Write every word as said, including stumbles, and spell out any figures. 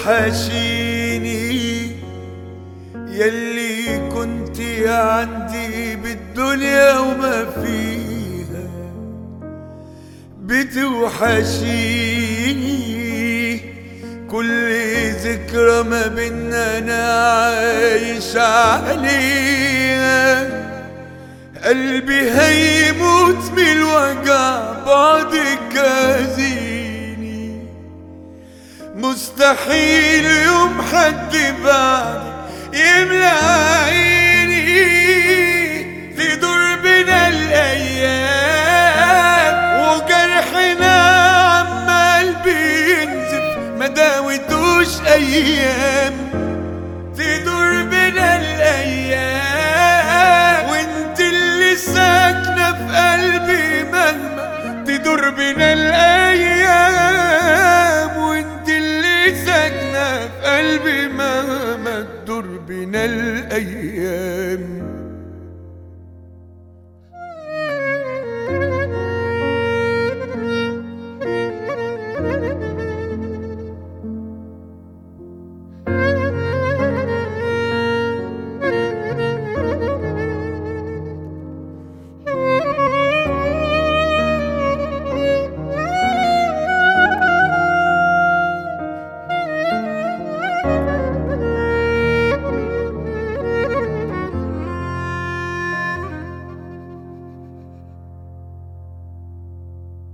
بتوحشيني يلي كنت عندي بالدنيا وما فيها، بتوحشيني كل ذكرى ما بينا انا عايش عليها. قلبي هيموت من الوجع بعدك أذيني، مستحيل يوم حد بعدك يملى عيني. تدور بنا الأيام وجرحنا عمال بينزف ما داوتوش أيام. تدور بنا الأيام وانت اللي ساكنة في قلبي مهما تدور بنا الأيام، وانت اللي ساكنة في قلبي مهما تدور بنا الأيام.